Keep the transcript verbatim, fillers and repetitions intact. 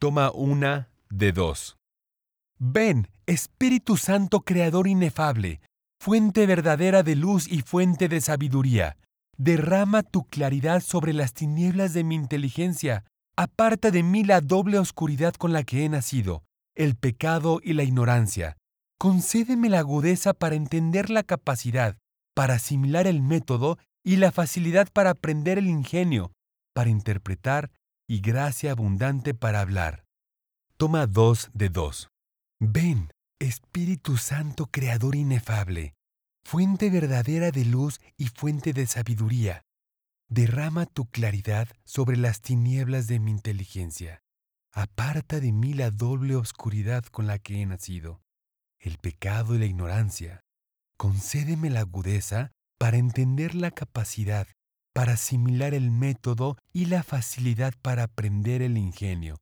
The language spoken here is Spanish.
Toma una de dos. Ven, Espíritu Santo, Creador inefable, fuente verdadera de luz y fuente de sabiduría. Derrama tu claridad sobre las tinieblas de mi inteligencia. Aparta de mí la doble oscuridad con la que he nacido, el pecado y la ignorancia. Concédeme la agudeza para entender la capacidad, para asimilar el método y la facilidad para aprender el ingenio, para interpretar y gracia abundante para hablar. Toma dos de dos. Ven, Espíritu Santo, Creador inefable, fuente verdadera de luz y fuente de sabiduría. Derrama tu claridad sobre las tinieblas de mi inteligencia. Aparta de mí la doble oscuridad con la que he nacido, el pecado y la ignorancia. Concédeme la agudeza para entender la capacidad, para asimilar el método y la facilidad para aprender el ingenio,